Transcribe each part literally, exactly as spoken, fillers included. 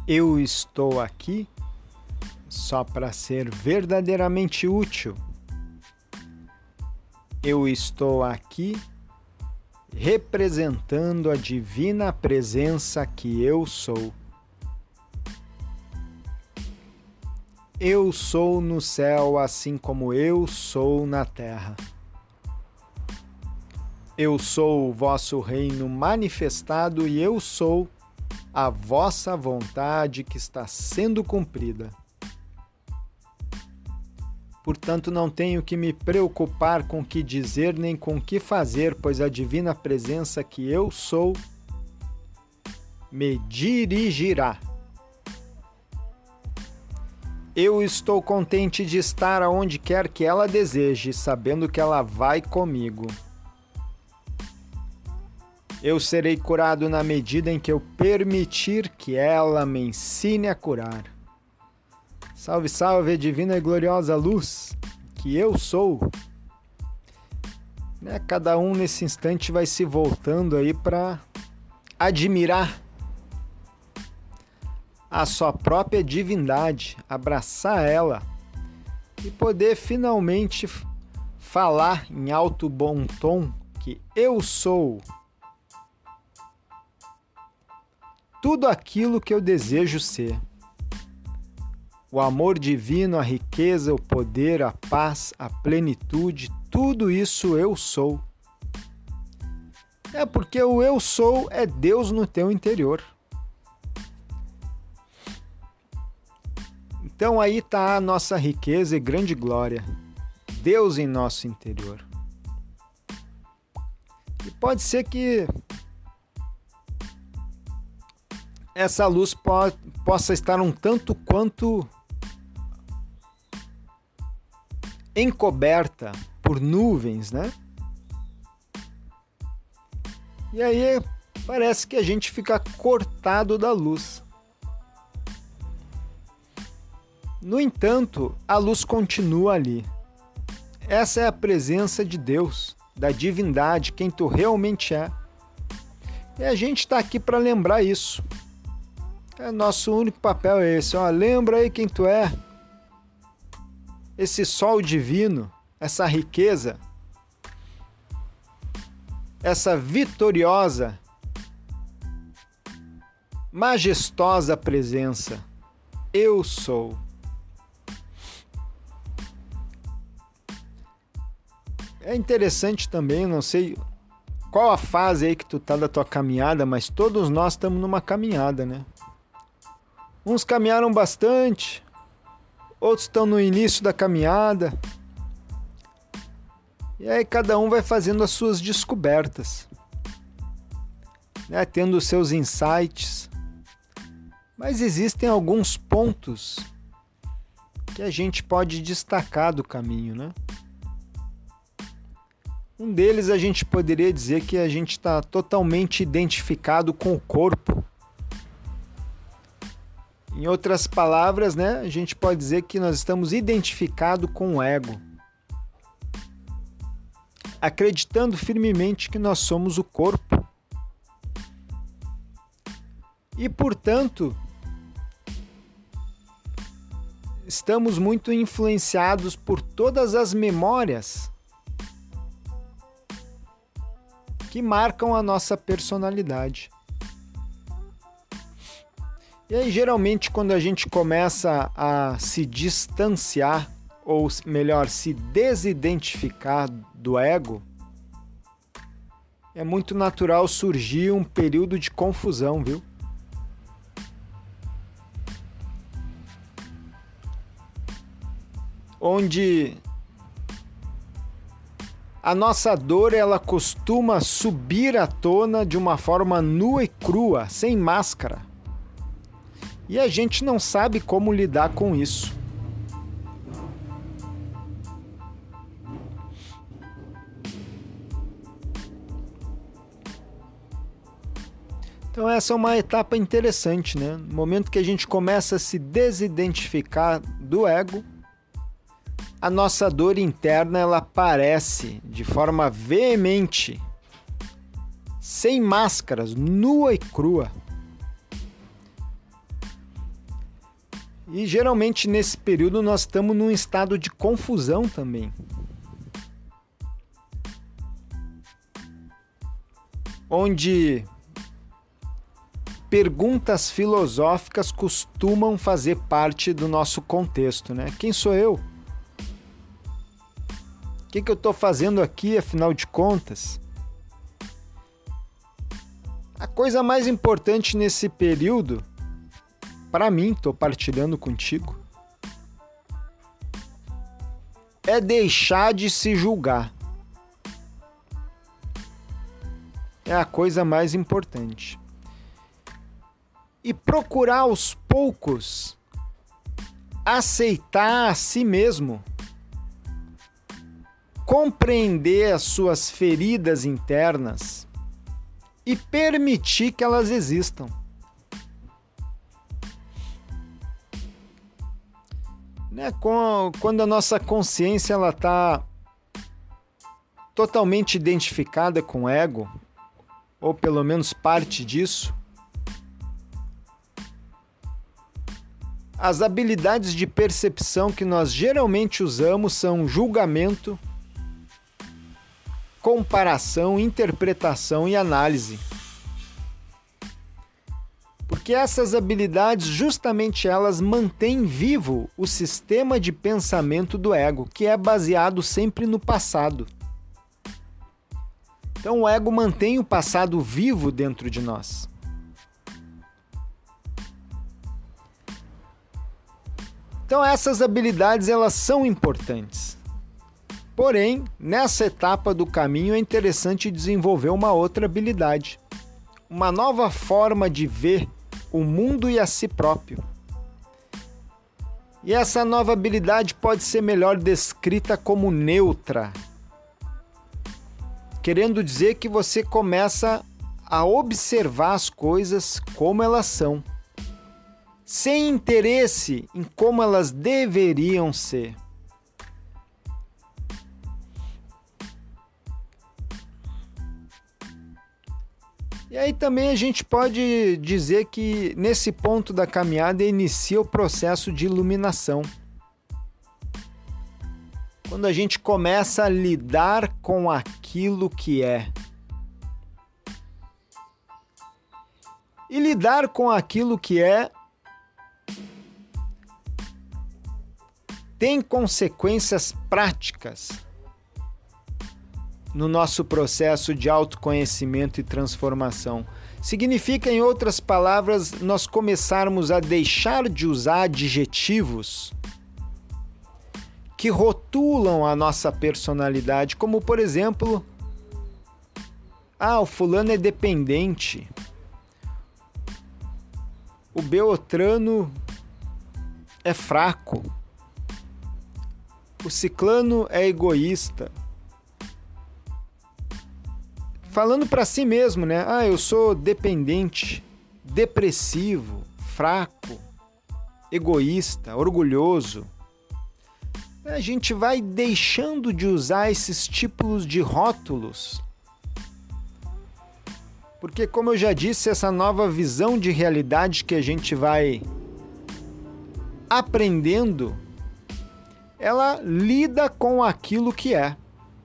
Eu estou aqui só para ser verdadeiramente útil. Eu estou aqui representando a divina presença que eu sou. Eu sou no céu assim como eu sou na terra. Eu sou o vosso reino manifestado e eu sou a vossa vontade que está sendo cumprida. Portanto, não tenho que me preocupar com o que dizer nem com o que fazer, pois a divina presença que eu sou me dirigirá. Eu estou contente de estar aonde quer que ela deseje, sabendo que ela vai comigo. Eu serei curado na medida em que eu permitir que ela me ensine a curar. Salve, salve, divina e gloriosa luz, que eu sou. Né? Cada um nesse instante vai se voltando aí para admirar a sua própria divindade, abraçar ela e poder finalmente falar em alto bom tom que eu sou tudo aquilo que eu desejo ser. O amor divino, a riqueza, o poder, a paz, a plenitude, tudo isso eu sou. É porque o eu sou é Deus no teu interior. Então aí está a nossa riqueza e grande glória. Deus em nosso interior. E pode ser que essa luz po- possa estar um tanto quanto encoberta por nuvens, né? E aí parece que a gente fica cortado da luz. No entanto, a luz continua ali. Essa é a presença de Deus, da divindade, quem tu realmente é. E a gente está aqui para lembrar isso. É, nosso único papel é esse. Ó, lembra aí quem tu é. Esse sol divino, essa riqueza, essa vitoriosa, majestosa presença. Eu sou. É interessante também, não sei qual a fase aí que tu tá da tua caminhada, mas todos nós estamos numa caminhada, né? Uns caminharam bastante, outros estão no início da caminhada. E aí cada um vai fazendo as suas descobertas, né? Tendo os seus insights. Mas existem alguns pontos que a gente pode destacar do caminho, né? Um deles a gente poderia dizer que a gente está totalmente identificado com o corpo. Em outras palavras, né, a gente pode dizer que nós estamos identificados com o ego, acreditando firmemente que nós somos o corpo. E, portanto, estamos muito influenciados por todas as memórias que marcam a nossa personalidade. E aí, geralmente, quando a gente começa a se distanciar, ou melhor, se desidentificar do ego, é muito natural surgir um período de confusão, viu? Onde a nossa dor, ela costuma subir à tona de uma forma nua e crua, sem máscara. E a gente não sabe como lidar com isso. Então essa é uma etapa interessante, né? No momento que a gente começa a se desidentificar do ego, a nossa dor interna ela aparece de forma veemente, sem máscaras, nua e crua. E geralmente nesse período nós estamos num estado de confusão também. Onde perguntas filosóficas costumam fazer parte do nosso contexto, né? Quem sou eu? O que, que eu estou fazendo aqui, afinal de contas? A coisa mais importante nesse período, para mim, estou partilhando contigo, é deixar de se julgar. É a coisa mais importante. E procurar aos poucos aceitar a si mesmo, compreender as suas feridas internas e permitir que elas existam. Né? Quando a nossa consciência ela está totalmente identificada com o ego, ou pelo menos parte disso, as habilidades de percepção que nós geralmente usamos são julgamento, comparação, interpretação e análise. Porque essas habilidades, justamente elas, mantêm vivo o sistema de pensamento do ego, que é baseado sempre no passado. Então o ego mantém o passado vivo dentro de nós. Então essas habilidades elas são importantes. Porém, nessa etapa do caminho é interessante desenvolver uma outra habilidade, uma nova forma de ver o mundo e a si próprio. E essa nova habilidade pode ser melhor descrita como neutra, querendo dizer que você começa a observar as coisas como elas são, sem interesse em como elas deveriam ser. E aí também a gente pode dizer que nesse ponto da caminhada inicia o processo de iluminação. Quando a gente começa a lidar com aquilo que é. E lidar com aquilo que é tem consequências práticas no nosso processo de autoconhecimento e transformação. Significa, em outras palavras, nós começarmos a deixar de usar adjetivos que rotulam a nossa personalidade, como, por exemplo, ah, o fulano é dependente, o Beltrano é fraco, o ciclano é egoísta. Falando para si mesmo, né? Ah, eu sou dependente, depressivo, fraco, egoísta, orgulhoso. A gente vai deixando de usar esses tipos de rótulos. Porque, como eu já disse, essa nova visão de realidade que a gente vai aprendendo, ela lida com aquilo que é.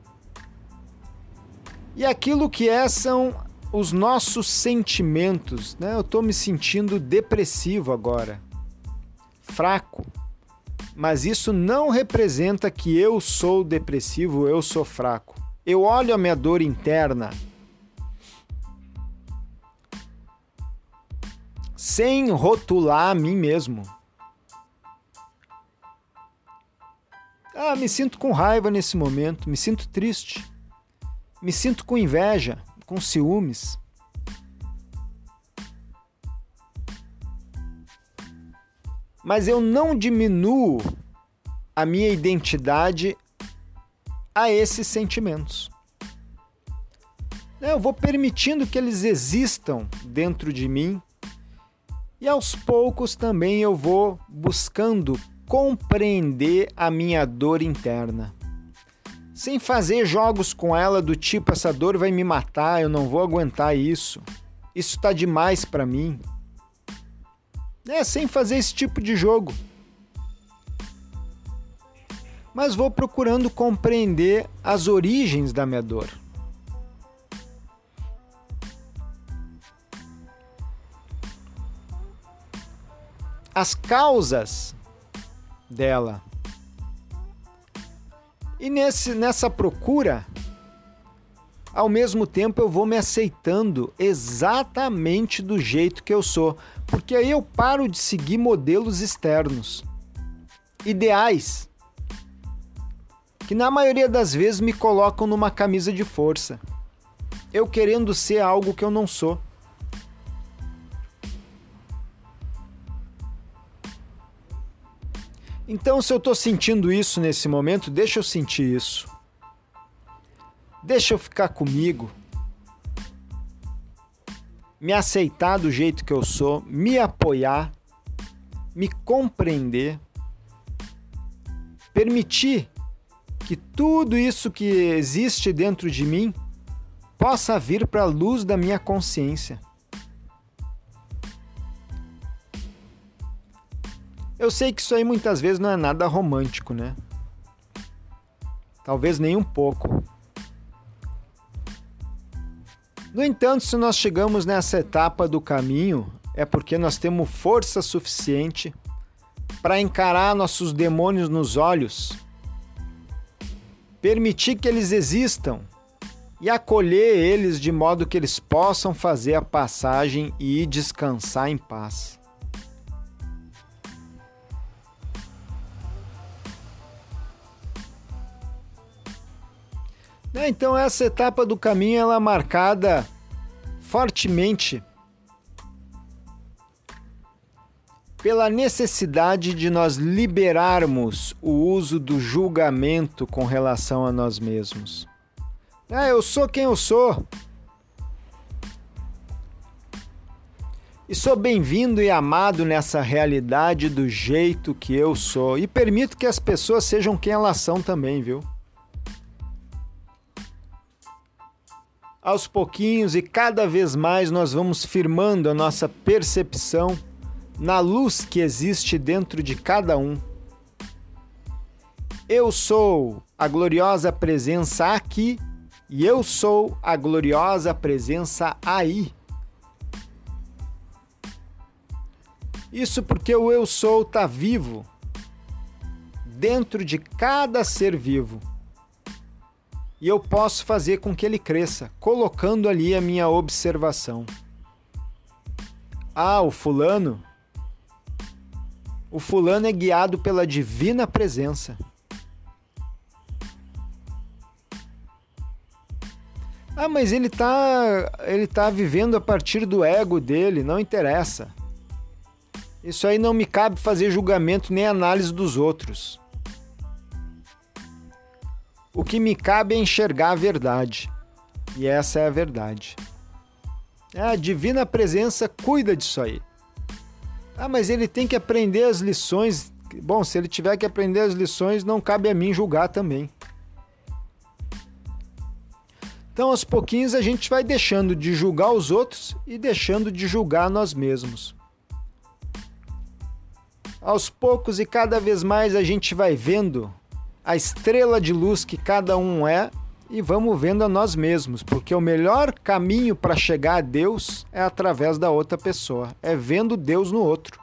E aquilo que é são os nossos sentimentos, né? Eu estou me sentindo depressivo agora, fraco. Mas isso não representa que eu sou depressivo, eu sou fraco. Eu olho a minha dor interna sem rotular a mim mesmo. Ah, me sinto com raiva nesse momento, me sinto triste. Me sinto com inveja, com ciúmes. Mas eu não diminuo a minha identidade a esses sentimentos. Eu vou permitindo que eles existam dentro de mim e aos poucos também eu vou buscando compreender a minha dor interna. Sem fazer jogos com ela do tipo, essa dor vai me matar, eu não vou aguentar isso. Isso está demais para mim. É, sem fazer esse tipo de jogo. mas vou procurando compreender as origens da minha dor. As causas dela. E nesse, nessa procura, ao mesmo tempo eu vou me aceitando exatamente do jeito que eu sou, porque aí eu paro de seguir modelos externos, ideais, que na maioria das vezes me colocam numa camisa de força, eu querendo ser algo que eu não sou. Então, se eu estou sentindo isso nesse momento, deixa eu sentir isso. Deixa eu ficar comigo. Me aceitar do jeito que eu sou, me apoiar, me compreender, permitir que tudo isso que existe dentro de mim possa vir para a luz da minha consciência. Eu sei que isso aí muitas vezes não é nada romântico, né? Talvez nem um pouco. No entanto, se nós chegamos nessa etapa do caminho, é porque nós temos força suficiente para encarar nossos demônios nos olhos, permitir que eles existam e acolher eles de modo que eles possam fazer a passagem e ir descansar em paz. Então essa etapa do caminho ela é marcada fortemente pela necessidade de nós liberarmos o uso do julgamento com relação a nós mesmos. Ah, eu sou quem eu sou. E sou bem-vindo e amado nessa realidade do jeito que eu sou. E permito que as pessoas sejam quem elas são também, viu? Aos pouquinhos e cada vez mais nós vamos firmando a nossa percepção na luz que existe dentro de cada um. Eu sou a gloriosa presença aqui e eu sou a gloriosa presença aí. Isso porque o eu sou está vivo dentro de cada ser vivo. E eu posso fazer com que ele cresça, colocando ali a minha observação. Ah, o fulano? O fulano é guiado pela divina presença. Ah, mas ele tá, ele tá vivendo a partir do ego dele, não interessa. Isso aí não me cabe fazer julgamento nem análise dos outros. O que me cabe é enxergar a verdade. E essa é a verdade. A divina presença cuida disso aí. Ah, mas ele tem que aprender as lições. Bom, se ele tiver que aprender as lições, não cabe a mim julgar também. Então, aos pouquinhos, a gente vai deixando de julgar os outros e deixando de julgar nós mesmos. Aos poucos e cada vez mais a gente vai vendo a estrela de luz que cada um é e vamos vendo a nós mesmos, porque o melhor caminho para chegar a Deus é através da outra pessoa, é vendo Deus no outro.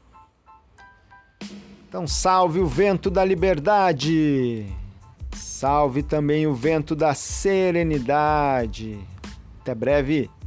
Então salve o vento da liberdade, salve também o vento da serenidade. Até breve.